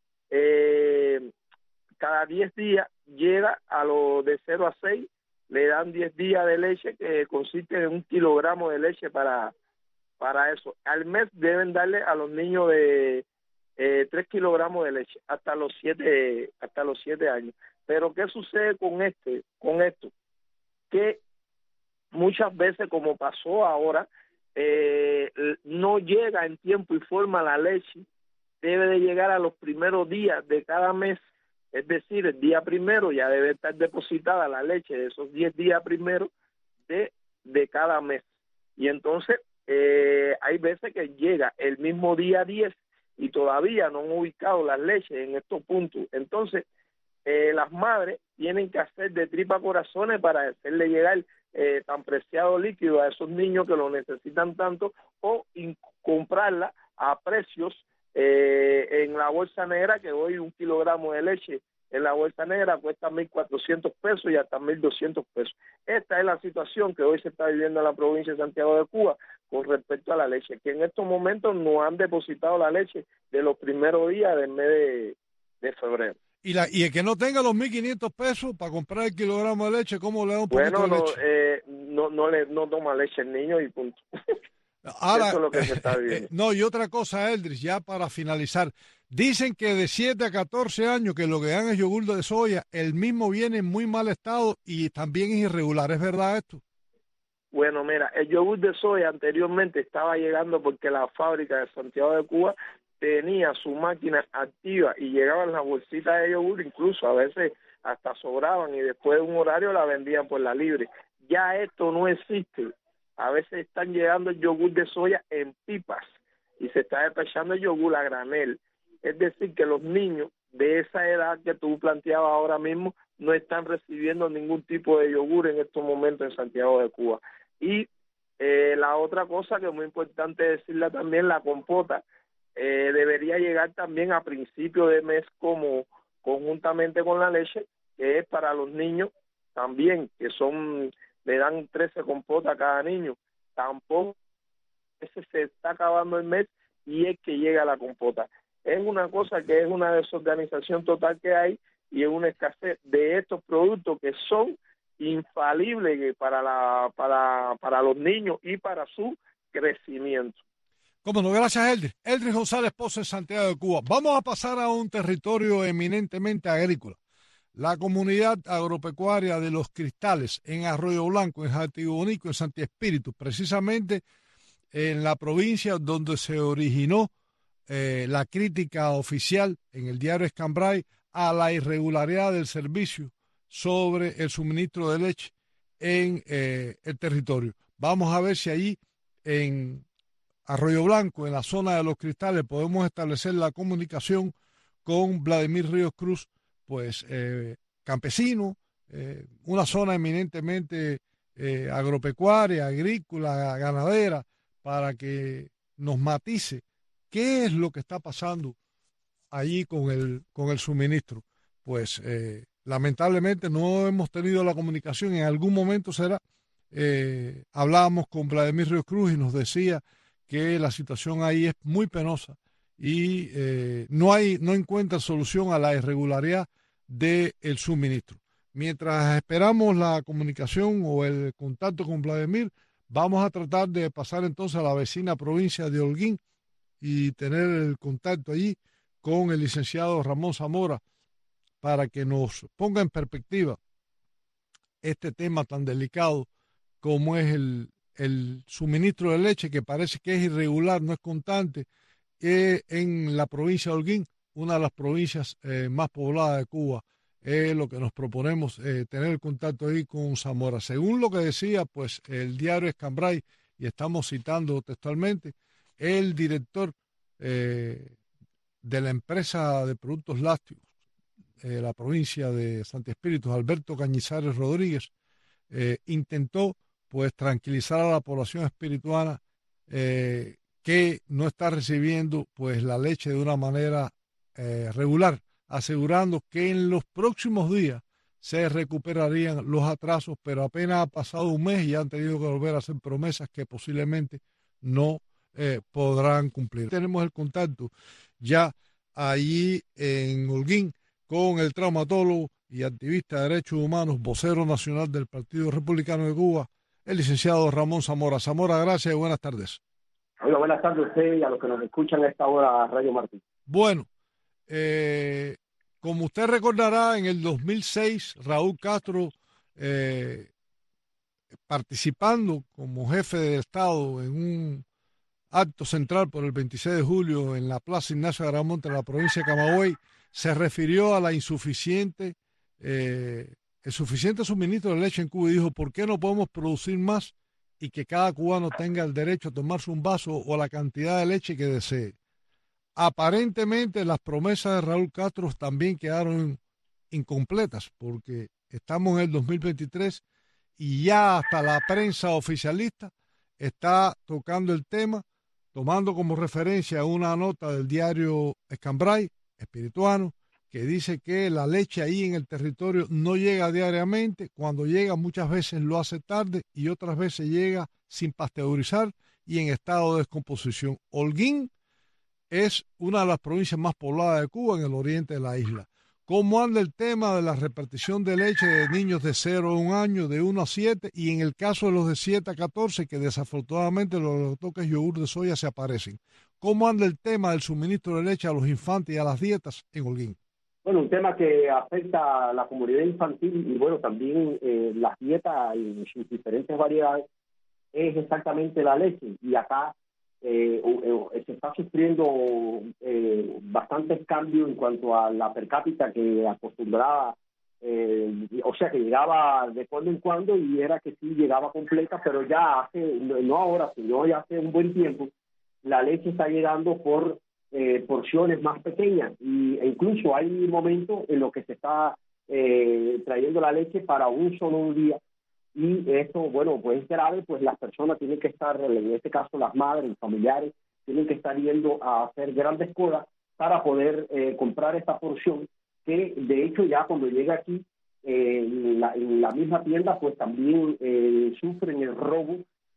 Eh, cada diez días llega a los de cero a seis, le dan diez días de leche, que consiste en un kilogramo de leche para, para eso. Al mes deben darle a los niños de eh, tres kilogramos de leche hasta los siete, hasta los siete años. Pero ¿qué sucede con este, con esto? Que muchas veces, como pasó ahora, eh, no llega en tiempo y forma la leche, debe de llegar a los primeros días de cada mes, es decir, el día primero ya debe estar depositada la leche de esos diez días primeros de, de cada mes. Y entonces eh, hay veces que llega el mismo día diez y todavía no han ubicado las leches en estos puntos. Entonces, eh, las madres tienen que hacer de tripa corazones para hacerle llegar eh, tan preciado líquido a esos niños que lo necesitan tanto, o comprarla a precios eh, en la bolsa negra, que hoy un kilogramo de leche en la bolsa negra cuesta mil cuatrocientos pesos y hasta mil doscientos pesos. Esta es la situación que hoy se está viviendo en la provincia de Santiago de Cuba con respecto a la leche, que en estos momentos no han depositado la leche de los primeros días del mes de, de febrero. Y, la, y el que no tenga los mil quinientos pesos para comprar el kilogramo de leche, ¿cómo le da un poquito bueno, de leche? Bueno, eh, no no le no toma leche el niño y punto. Ahora, eso es lo que se está viendo. Eh, no, y otra cosa, Eldris, ya para finalizar. Dicen que de siete a catorce años que lo que dan es yogur de soya, el mismo viene en muy mal estado y también es irregular. ¿Es verdad esto? Bueno, mira, el yogur de soya anteriormente estaba llegando porque la fábrica de Santiago de Cuba tenía su máquina activa y llegaban las bolsitas de yogur, incluso a veces hasta sobraban y después de un horario la vendían por la libre. Ya esto no existe. A veces están llegando el yogur de soya en pipas y se está despachando el yogur a granel. Es decir, que los niños de esa edad que tú planteabas ahora mismo no están recibiendo ningún tipo de yogur en estos momentos en Santiago de Cuba. Y eh, la otra cosa que es muy importante decirla también, la compota eh, debería llegar también a principio de mes como conjuntamente con la leche, que es para los niños también, que son, le dan trece compotas a cada niño. Tampoco ese se está acabando el mes y es que llega la compota. Es una cosa que es una desorganización total que hay y es una escasez de estos productos que son infalibles para la para para los niños y para su crecimiento. Cómo no, gracias, Eldris. Eldris González Pozo, en Santiago de Cuba. Vamos a pasar a un territorio eminentemente agrícola. La comunidad agropecuaria de Los Cristales, en Arroyo Blanco, en Jatibonico, en Santi Espíritu, precisamente en la provincia donde se originó eh, la crítica oficial en el diario Escambray a la irregularidad del servicio sobre el suministro de leche en eh, el territorio. Vamos a ver si allí en Arroyo Blanco, en la zona de Los Cristales, podemos establecer la comunicación con Vladimir Ríos Cruz, pues eh, campesino, eh, una zona eminentemente eh, agropecuaria, agrícola, ganadera, para que nos matice qué es lo que está pasando allí con el, con el suministro. Pues eh, lamentablemente no hemos tenido la comunicación, en algún momento será. Eh, hablábamos con Vladimir Ríos Cruz y nos decía que la situación ahí es muy penosa y eh, no hay, no encuentra solución a la irregularidad del suministro. Mientras esperamos la comunicación o el contacto con Vladimir, vamos a tratar de pasar entonces a la vecina provincia de Holguín y tener el contacto allí con el licenciado Ramón Zamora para que nos ponga en perspectiva este tema tan delicado como es el, el suministro de leche, que parece que es irregular, no es constante, eh, en la provincia de Holguín, una de las provincias eh, más pobladas de Cuba. Es lo que nos proponemos, eh, tener el contacto ahí con Zamora. Según lo que decía pues el diario Escambray, y estamos citando textualmente, el director eh, de la empresa de productos lácteos, eh, la provincia de Santi Espíritu, Alberto Cañizares Rodríguez, eh, intentó pues tranquilizar a la población espirituana eh, que no está recibiendo pues la leche de una manera eh, regular, asegurando que en los próximos días se recuperarían los atrasos, pero apenas ha pasado un mes y han tenido que volver a hacer promesas que posiblemente no eh, podrán cumplir. Tenemos el contacto ya allí en Holguín con el traumatólogo y activista de derechos humanos, vocero nacional del Partido Republicano de Cuba, el licenciado Ramón Zamora. Zamora, gracias y buenas tardes. Hola, buenas tardes a usted y a los que nos escuchan a esta hora, Radio Martín. Bueno, eh, como usted recordará, en el dos mil seis, Raúl Castro, eh, participando como jefe de Estado en un acto central por el veintiséis de julio en la Plaza Ignacio Agramonte, en la provincia de Camagüey, se refirió a la insuficiente, eh, el suficiente suministro de leche en Cuba y dijo, ¿por qué no podemos producir más y que cada cubano tenga el derecho a tomarse un vaso o la cantidad de leche que desee? Aparentemente las promesas de Raúl Castro también quedaron incompletas porque estamos en el dos mil veintitrés y ya hasta la prensa oficialista está tocando el tema, tomando como referencia una nota del diario Escambray, espirituano, que dice que la leche ahí en el territorio no llega diariamente, cuando llega muchas veces lo hace tarde y otras veces llega sin pasteurizar y en estado de descomposición. Holguín es una de las provincias más pobladas de Cuba en el oriente de la isla. ¿Cómo anda el tema de la repartición de leche de niños de cero a un año, de uno a siete, y en el caso de los de siete a catorce, que desafortunadamente los toques yogur de soya se aparecen? ¿Cómo anda el tema del suministro de leche a los infantes y a las dietas en Holguín? Bueno, un tema que afecta a la comunidad infantil y bueno, también eh, las dietas en sus diferentes variedades es exactamente la leche. Y acá eh, eh, se está sufriendo eh, bastantes cambios en cuanto a la per cápita que acostumbraba, eh, o sea, que llegaba de cuando en cuando y era que sí llegaba completa, pero ya hace, no ahora, sino ya hace un buen tiempo, la leche está llegando por eh, porciones más pequeñas y, e incluso hay momentos en los que se está eh, trayendo la leche para un solo día. Y esto, bueno, pues es grave, pues las personas tienen que estar, en este caso las madres, los familiares, tienen que estar yendo a hacer grandes colas para poder eh, comprar esta porción, que de hecho ya cuando llega aquí, eh, en, la, en la misma tienda, pues también eh, sufren el robo,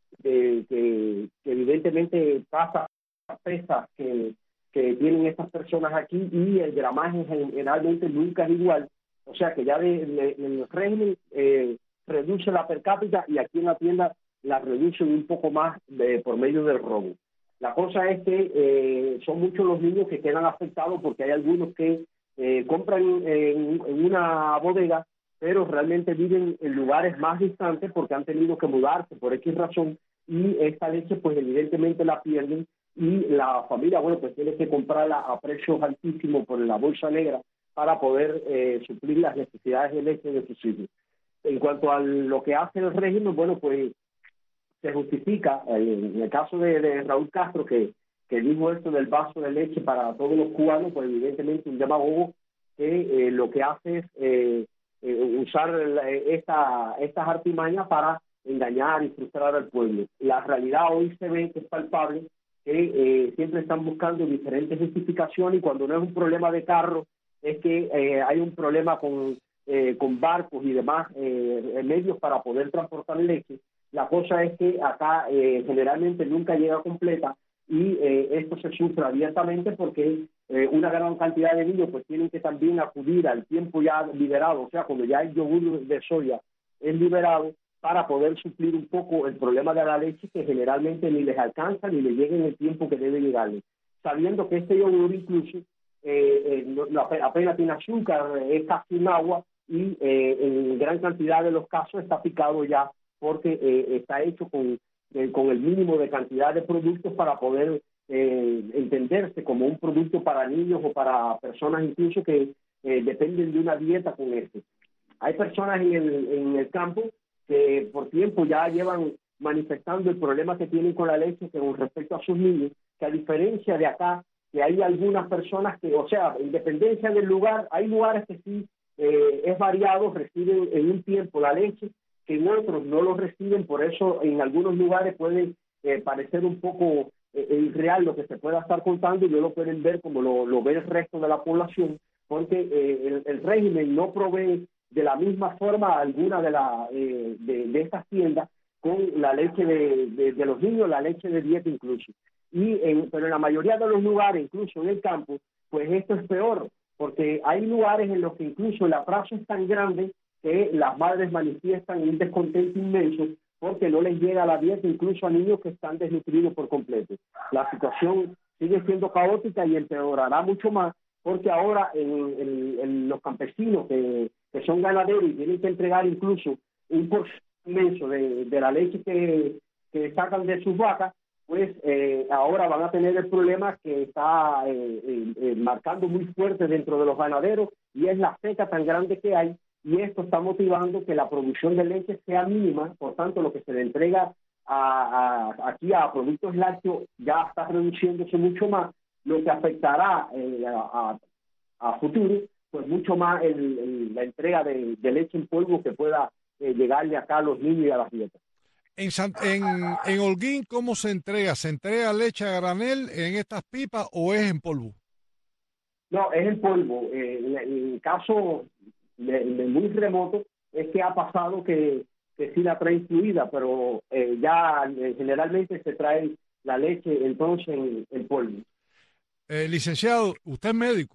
eh, que, que evidentemente pasa a pesas que, que tienen estas personas aquí y el gramaje generalmente nunca es igual. O sea que ya de, de, en el régimen eh, reduce la per cápita y aquí en la tienda la reducen un poco más de, por medio del robo. La cosa es que eh, son muchos los niños que quedan afectados porque hay algunos que eh, compran en, en una bodega, pero realmente viven en lugares más distantes porque han tenido que mudarse por X razón y esta leche pues evidentemente la pierden y la familia, bueno, pues tiene que comprarla a precios altísimos por la bolsa negra para poder eh, suplir las necesidades de leche de sus hijos. En cuanto a lo que hace el régimen, bueno, pues se justifica, en el caso de, de Raúl Castro, que, que dijo esto del vaso de leche para todos los cubanos, pues evidentemente un demagogo que eh, lo que hace es eh, eh, usar la, esta, estas artimañas para engañar y frustrar al pueblo. La realidad hoy se ve que es palpable, que eh, siempre están buscando diferentes justificaciones y cuando no es un problema de carro, es que eh, hay un problema con... Eh, con barcos y demás eh, medios para poder transportar leche. La cosa es que acá eh, generalmente nunca llega completa y eh, esto se sufre abiertamente porque eh, una gran cantidad de niños pues tienen que también acudir al tiempo ya liberado, o sea, cuando ya el yogur de soya es liberado para poder suplir un poco el problema de la leche que generalmente ni les alcanza ni les llega en el tiempo que debe llegarle, sabiendo que este yogur incluso eh, eh, no, no, apenas tiene azúcar, es casi un agua y eh, en gran cantidad de los casos está picado ya porque eh, está hecho con, eh, con el mínimo de cantidad de productos para poder eh, entenderse como un producto para niños o para personas incluso que eh, dependen de una dieta con esto. Hay personas en el, en el campo que por tiempo ya llevan manifestando el problema que tienen con la leche con respecto a sus niños, que a diferencia de acá, que hay algunas personas que, o sea, en dependencia del lugar, hay lugares que sí Eh, es variado, reciben en un tiempo la leche, que en otros no lo reciben, por eso en algunos lugares puede eh, parecer un poco eh, irreal lo que se pueda estar contando y no lo pueden ver como lo, lo ve el resto de la población, porque eh, el, el régimen no provee de la misma forma alguna de, la, eh, de, de estas tiendas con la leche de, de, de los niños, la leche de dieta incluso. Y en, pero en la mayoría de los lugares, incluso en el campo, pues esto es peor, porque hay lugares en los que incluso el atraso es tan grande que las madres manifiestan un descontento inmenso porque no les llega la dieta incluso a niños que están desnutridos por completo. La situación sigue siendo caótica y empeorará mucho más porque ahora en, en, en los campesinos que, que son ganaderos y tienen que entregar incluso un porcentaje inmenso de, de la leche que, que sacan de sus vacas, pues eh, ahora van a tener el problema que está eh, eh, eh, marcando muy fuerte dentro de los ganaderos y es la seca tan grande que hay y esto está motivando que la producción de leche sea mínima, por tanto lo que se le entrega a, a, aquí a productos lácteos ya está reduciéndose mucho más, lo que afectará eh, a, a, a futuro pues mucho más el, el, la entrega de, de leche en polvo que pueda eh, llegarle acá a los niños y a las dietas. En, San, en, en Holguín, ¿cómo se entrega? ¿Se entrega leche a granel en estas pipas o es en polvo? No, es en polvo. Eh, en, en el caso de, de muy remoto es que ha pasado que, que sí la trae incluida, pero eh, ya eh, generalmente se trae la leche entonces en, en polvo. Eh, licenciado, usted es médico.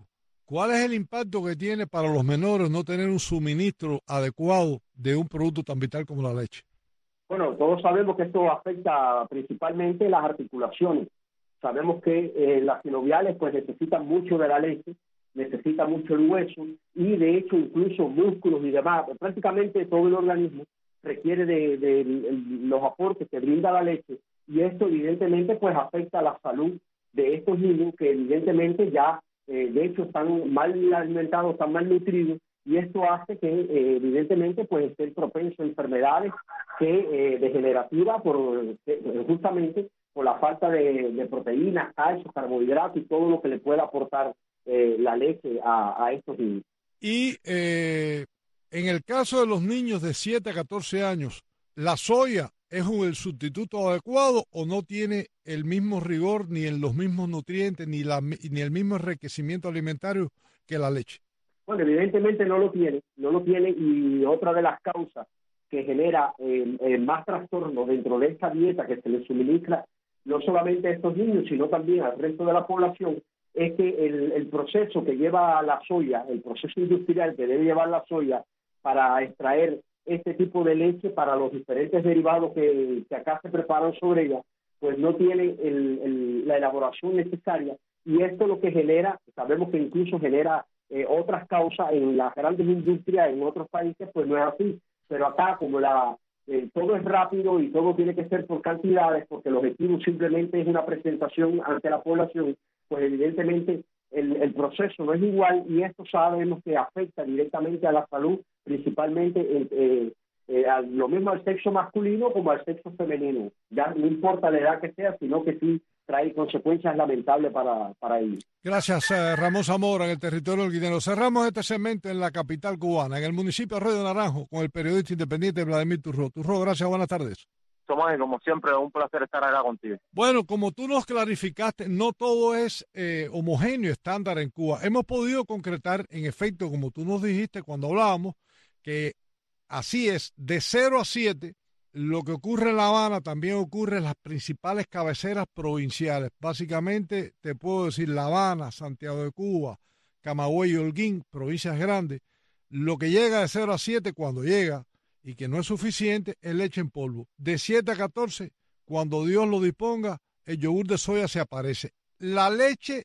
¿Cuál es el impacto que tiene para los menores no tener un suministro adecuado de un producto tan vital como la leche? Bueno, todos sabemos que esto afecta principalmente las articulaciones. Sabemos que eh, las sinoviales pues necesitan mucho de la leche, necesitan mucho el hueso y de hecho incluso músculos y demás. Prácticamente todo el organismo requiere de, de, de los aportes que brinda la leche y esto evidentemente pues afecta la salud de estos niños que evidentemente ya eh, de hecho están mal alimentados, están mal nutridos y esto hace que eh, evidentemente pues estén propensos a enfermedades que eh, degenerativas por eh, justamente por la falta de, de proteínas, calcio, carbohidratos y todo lo que le pueda aportar eh, la leche a, a estos niños. Y eh, en el caso de los niños de siete a catorce años, ¿la soya es un, el sustituto adecuado o no tiene el mismo rigor, ni en los mismos nutrientes, ni, la, ni el mismo enriquecimiento alimentario que la leche? Bueno, evidentemente no lo tiene, no lo tiene y otra de las causas que genera eh, eh, más trastornos dentro de esta dieta que se les suministra no solamente a estos niños, sino también al resto de la población, es que el, el proceso que lleva la soya, el proceso industrial que debe llevar la soya para extraer este tipo de leche para los diferentes derivados que, que acá se preparan sobre ella, pues no tiene el, el, la elaboración necesaria y esto lo que genera, sabemos que incluso genera eh, otras causas en las grandes industrias en otros países, pues no es así, pero acá como la eh, todo es rápido y todo tiene que ser por cantidades, porque el objetivo simplemente es una presentación ante la población, pues evidentemente el, el proceso no es igual y esto sabemos que afecta directamente a la salud, principalmente eh, eh, eh, a, lo mismo al sexo masculino como al sexo femenino. Ya no importa la edad que sea, sino que sí trae consecuencias lamentables para, para ellos. Gracias, eh, Ramón Zamora, en el territorio holguinero. Cerramos este segmento en la capital cubana, en el municipio de Arroyo Naranjo, con el periodista independiente Vladimir Turró. Turró, gracias, buenas tardes. Tomás, como siempre, un placer estar acá contigo. Bueno, como tú nos clarificaste, no todo es eh, homogéneo, estándar en Cuba. Hemos podido concretar, en efecto, como tú nos dijiste cuando hablábamos, que así es, de cero a siete, lo que ocurre en La Habana también ocurre en las principales cabeceras provinciales. Básicamente, te puedo decir La Habana, Santiago de Cuba, Camagüey y Holguín, provincias grandes. Lo que llega de cero a siete, cuando llega, y que no es suficiente, es leche en polvo. De siete a catorce, cuando Dios lo disponga, el yogur de soya se aparece. La leche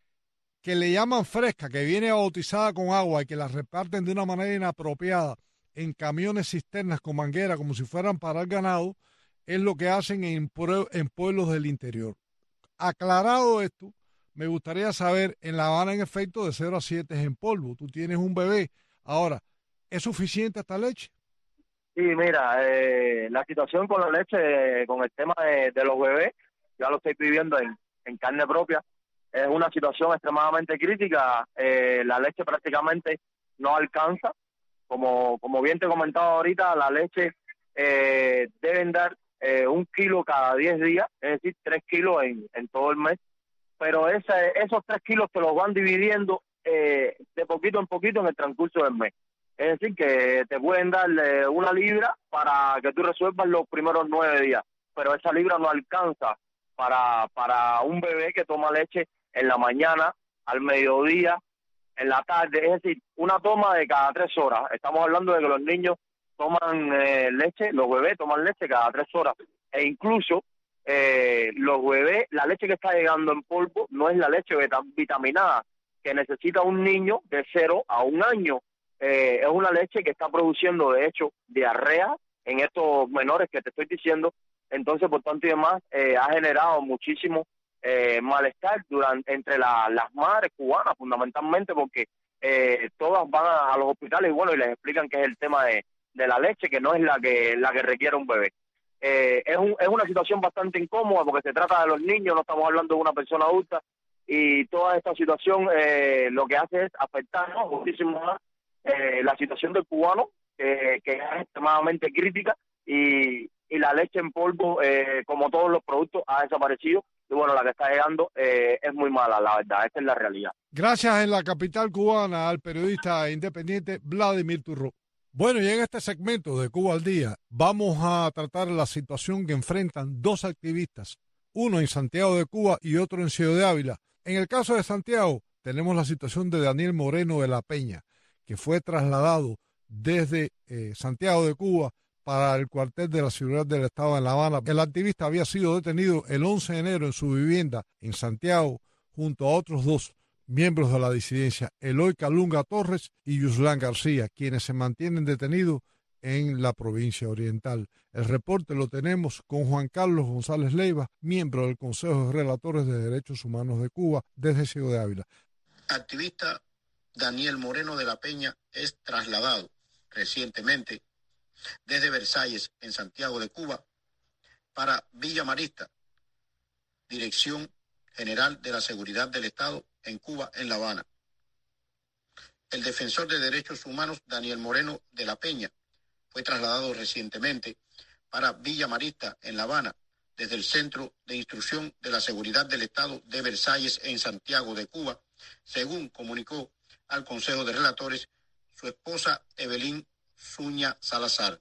que le llaman fresca, que viene bautizada con agua y que la reparten de una manera inapropiada en camiones cisternas con manguera como si fueran para el ganado, es lo que hacen en, en pueblos del interior. Aclarado esto, me gustaría saber, en La Habana en efecto de cero a siete es en polvo. Tú tienes un bebé. Ahora, ¿es suficiente esta leche? Sí, mira, eh, la situación con la leche, con el tema de, de los bebés, ya lo estoy viviendo en, en carne propia. Es una situación extremadamente crítica. Eh, la leche prácticamente no alcanza. Como, como bien te he comentado ahorita, la leche eh, deben dar eh, un kilo cada diez días, es decir, tres kilos en, en todo el mes. Pero ese, esos tres kilos te los van dividiendo eh, de poquito en poquito en el transcurso del mes. Es decir, que te pueden dar eh, una libra para que tú resuelvas los primeros nueve días, pero esa libra no alcanza para, para un bebé que toma leche en la mañana, al mediodía, en la tarde, es decir, una toma de cada tres horas. Estamos hablando de que los niños toman eh, leche, los bebés toman leche cada tres horas, e incluso eh, los bebés, la leche que está llegando en polvo no es la leche vitaminada que necesita un niño de cero a un año. Eh, es una leche que está produciendo, de hecho, diarrea en estos menores que te estoy diciendo. Entonces, por tanto y demás, eh, ha generado muchísimo eh, malestar durante entre la, las madres cubanas, fundamentalmente, porque eh, todas van a, a los hospitales y bueno, y les explican que es el tema de, de la leche, que no es la que la que requiere un bebé. Eh, es, un, es una situación bastante incómoda porque se trata de los niños, no estamos hablando de una persona adulta, y toda esta situación eh, lo que hace es afectarnos muchísimo más Eh, la situación del cubano, eh, que es extremadamente crítica, y, y la leche en polvo, eh, como todos los productos, ha desaparecido, y bueno, la que está llegando eh, es muy mala, la verdad, esta es la realidad. Gracias en la capital cubana al periodista independiente Vladimir Turró. Bueno, y en este segmento de Cuba al Día vamos a tratar la situación que enfrentan dos activistas, uno en Santiago de Cuba y otro en Ciudad de Ávila. En el caso de Santiago, tenemos la situación de Daniel Moreno de la Peña, que fue trasladado desde eh, Santiago de Cuba para el cuartel de la seguridad del Estado en La Habana. El activista había sido detenido el once de enero en su vivienda en Santiago junto a otros dos miembros de la disidencia, Eloy Calunga Torres y Yuslán García, quienes se mantienen detenidos en la provincia oriental. El reporte lo tenemos con Juan Carlos González Leiva, miembro del Consejo de Relatores de Derechos Humanos de Cuba, desde Ciego de Ávila. Activista Daniel Moreno de la Peña es trasladado recientemente desde Versalles, en Santiago de Cuba, para Villa Marista, Dirección General de la Seguridad del Estado en Cuba, en La Habana. El defensor de derechos humanos Daniel Moreno de la Peña fue trasladado recientemente para Villa Marista, en La Habana, desde el Centro de Instrucción de la Seguridad del Estado de Versalles, en Santiago de Cuba, según comunicó al Consejo de Relatores su esposa Evelyn Zuña Salazar.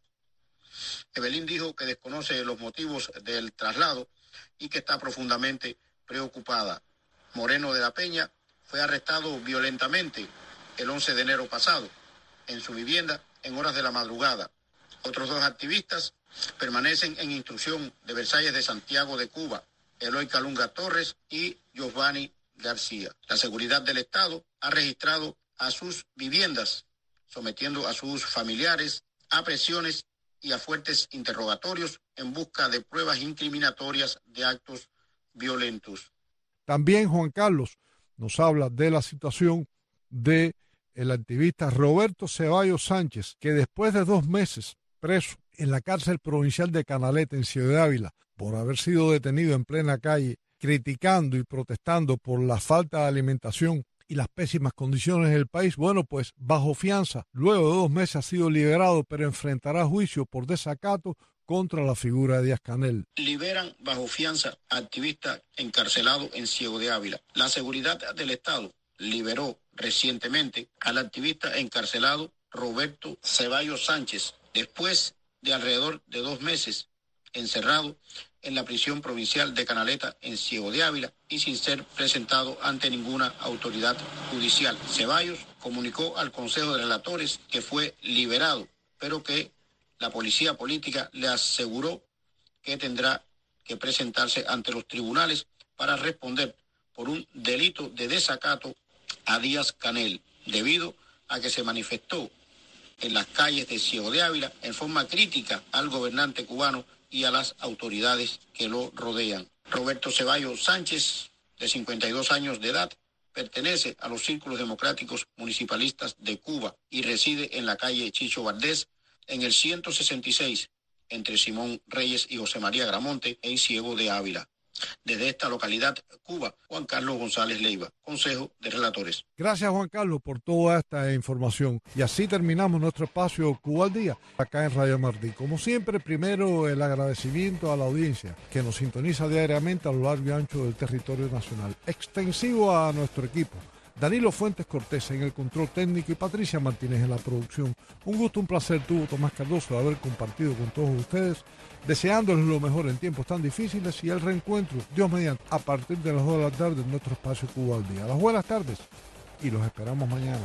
Evelyn dijo que desconoce los motivos del traslado y que está profundamente preocupada. Moreno de la Peña fue arrestado violentamente el once de enero pasado en su vivienda en horas de la madrugada. Otros dos activistas permanecen en instrucción de Versalles de Santiago de Cuba, Eloy Calunga Torres y Giovanni García. La seguridad del Estado ha registrado a sus viviendas, sometiendo a sus familiares a presiones y a fuertes interrogatorios en busca de pruebas incriminatorias de actos violentos. También Juan Carlos nos habla de la situación de el activista Roberto Ceballos Sánchez, que después de dos meses preso en la cárcel provincial de Canaleta, en Ciudad de Ávila, por haber sido detenido en plena calle, criticando y protestando por la falta de alimentación y las pésimas condiciones del país, bueno, pues bajo fianza, luego de dos meses ha sido liberado, pero enfrentará juicio por desacato contra la figura de Díaz-Canel. Liberan bajo fianza a activista encarcelado en Ciego de Ávila. La seguridad del Estado liberó recientemente al activista encarcelado Roberto Ceballos Sánchez, después de alrededor de dos meses encerrado en la prisión provincial de Canaleta, en Ciego de Ávila, y sin ser presentado ante ninguna autoridad judicial. Ceballos comunicó al Consejo de Relatores que fue liberado, pero que la policía política le aseguró que tendrá que presentarse ante los tribunales para responder por un delito de desacato a Díaz-Canel, debido a que se manifestó en las calles de Ciego de Ávila en forma crítica al gobernante cubano y a las autoridades que lo rodean. Roberto Ceballos Sánchez, de cincuenta y dos años de edad, pertenece a los círculos democráticos municipalistas de Cuba y reside en la calle Chicho Valdés, en el ciento sesenta y seis, entre Simón Reyes y José María Gramonte, en Ciego de Ávila. Desde esta localidad, Cuba, Juan Carlos González Leiva, Consejo de Relatores. Gracias, Juan Carlos, por toda esta información. Y así terminamos nuestro espacio Cuba al Día, acá en Radio Martí. Como siempre, primero el agradecimiento a la audiencia que nos sintoniza diariamente a lo largo y ancho del territorio nacional. Extensivo a nuestro equipo. Danilo Fuentes Cortés en el control técnico y Patricia Martínez en la producción. Un gusto, un placer tuvo Tomás Cardoso de haber compartido con todos ustedes, deseándoles lo mejor en tiempos tan difíciles y el reencuentro, Dios mediante, a partir de las dos de la tarde en nuestro espacio Cuba al Día. Las buenas tardes y los esperamos mañana.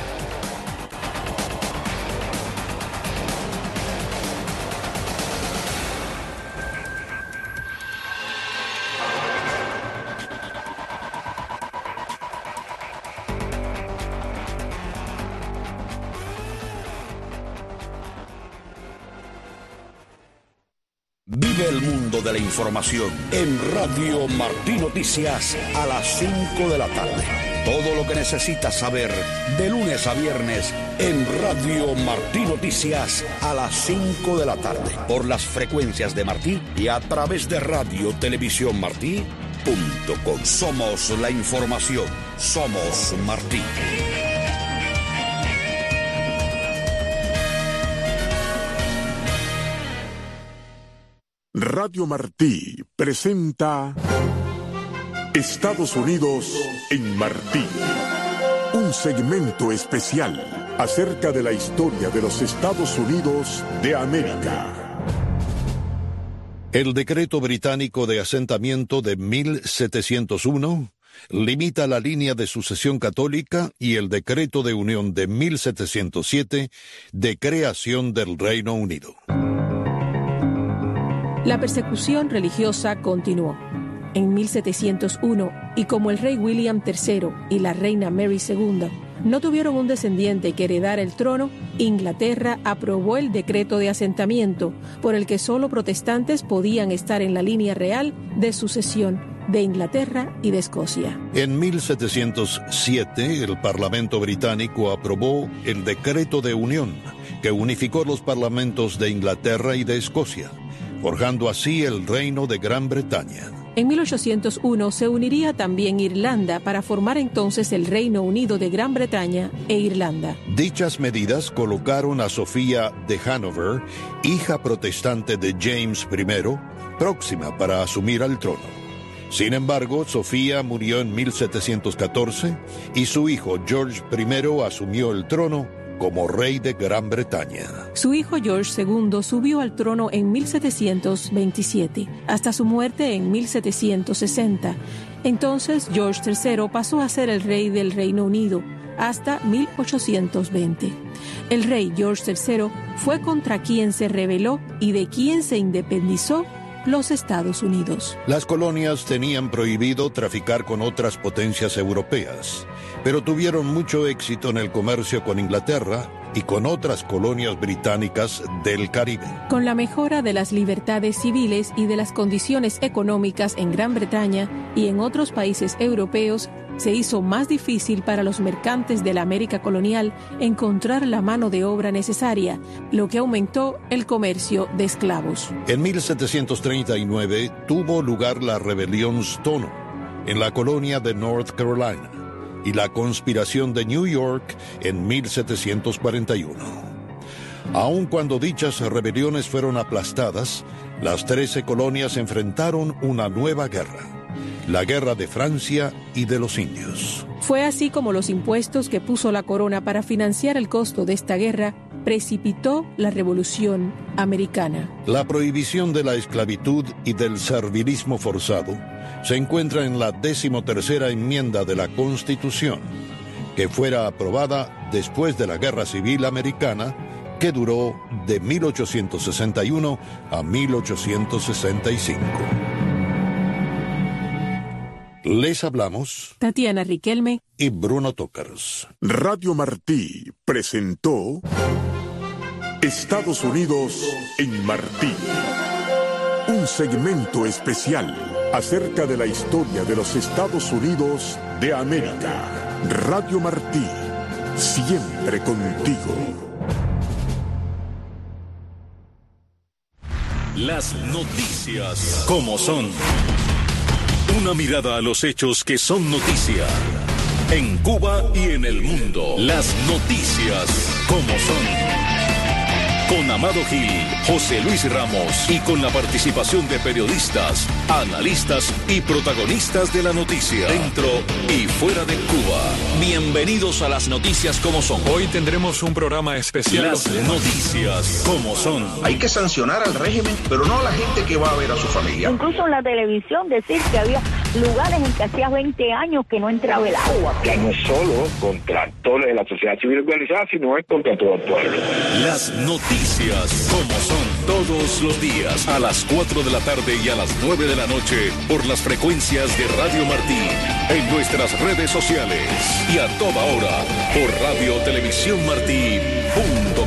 Vive el mundo de la información en Radio Martí Noticias a las cinco de la tarde. Todo lo que necesitas saber de lunes a viernes en Radio Martí Noticias a las cinco de la tarde. Por las frecuencias de Martí y a través de Radio Televisión Martí punto com. Somos la información. Somos Martí. Radio Martí presenta Estados Unidos en Martí, un segmento especial acerca de la historia de los Estados Unidos de América. El decreto británico de asentamiento de mil setecientos uno limita la línea de sucesión católica y el decreto de unión de mil setecientos siete de creación del Reino Unido. La persecución religiosa continuó. En mil setecientos uno, y como el rey William tercero y la reina Mary segunda no tuvieron un descendiente que heredara el trono, Inglaterra aprobó el decreto de asentamiento, por el que solo protestantes podían estar en la línea real de sucesión de Inglaterra y de Escocia. En mil setecientos siete, el Parlamento británico aprobó el decreto de unión, que unificó los parlamentos de Inglaterra y de Escocia, forjando así el Reino de Gran Bretaña. En mil ochocientos uno se uniría también Irlanda para formar entonces el Reino Unido de Gran Bretaña e Irlanda. Dichas medidas colocaron a Sofía de Hanover, hija protestante de James primero, próxima para asumir el trono. Sin embargo, Sofía murió en mil setecientos catorce y su hijo George primero asumió el trono como rey de Gran Bretaña. Su hijo George segundo subió al trono en mil setecientos veintisiete, hasta su muerte en mil setecientos sesenta. Entonces George tercero pasó a ser el rey del Reino Unido hasta mil ochocientos veinte. El rey George tercero fue contra quien se rebeló y de quien se independizó los Estados Unidos. Las colonias tenían prohibido traficar con otras potencias europeas, pero tuvieron mucho éxito en el comercio con Inglaterra y con otras colonias británicas del Caribe. Con la mejora de las libertades civiles y de las condiciones económicas en Gran Bretaña y en otros países europeos, se hizo más difícil para los mercantes de la América colonial encontrar la mano de obra necesaria, lo que aumentó el comercio de esclavos. En mil setecientos treinta y nueve tuvo lugar la rebelión Stono en la colonia de North Carolina y la conspiración de New York en mil setecientos cuarenta y uno. Aun cuando dichas rebeliones fueron aplastadas, las trece colonias enfrentaron una nueva guerra, la Guerra de Francia y de los Indios. Fue así como los impuestos que puso la corona para financiar el costo de esta guerra precipitó la Revolución Americana. La prohibición de la esclavitud y del servilismo forzado se encuentra en la decimotercera enmienda de la Constitución, que fuera aprobada después de la Guerra Civil Americana, que duró de mil ochocientos sesenta y uno a mil ochocientos sesenta y cinco. Les hablamos Tatiana Riquelme y Bruno Tócaros. Radio Martí presentó Estados Unidos en Martí, un segmento especial acerca de la historia de los Estados Unidos de América. Radio Martí, siempre contigo. Las noticias como son. Una mirada a los hechos que son noticia en Cuba y en el mundo. Las noticias como son. Con Amado Gil, José Luis Ramos y con la participación de periodistas, analistas y protagonistas de la noticia dentro y fuera de Cuba. Bienvenidos a las noticias como son. Hoy tendremos un programa especial. Las noticias como son. Hay que sancionar al régimen, pero no a la gente que va a ver a su familia. Incluso en la televisión decir que había lugares en que hacía veinte años que no entraba el agua. Que no es solo contra actores de la sociedad civil organizada, sino es contra todo el pueblo. Las noticias como son, todos los días a las cuatro de la tarde y a las nueve de la noche por las frecuencias de Radio Martí, en nuestras redes sociales y a toda hora por radio televisión martí punto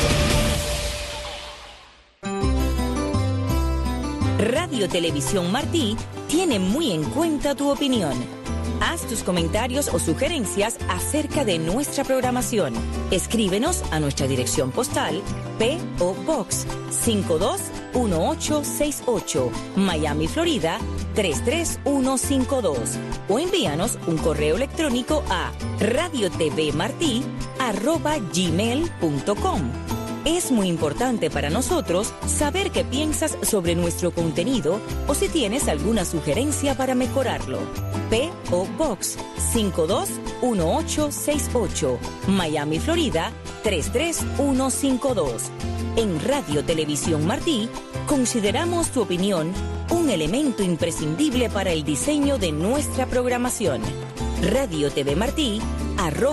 com. Radio Televisión Martí tiene muy en cuenta tu opinión. Haz tus comentarios o sugerencias acerca de nuestra programación. Escríbenos a nuestra dirección postal P O Box cinco dos uno ocho seis ocho, Miami, Florida tres tres uno cinco dos, o envíanos un correo electrónico a radiotvmartí arroba gmail punto com. Es muy importante para nosotros saber qué piensas sobre nuestro contenido o si tienes alguna sugerencia para mejorarlo. P O Box cinco dos uno ocho seis ocho, Miami, Florida tres tres uno cinco dos. En Radio Televisión Martí consideramos tu opinión un elemento imprescindible para el diseño de nuestra programación. Radio T V Martí, arroba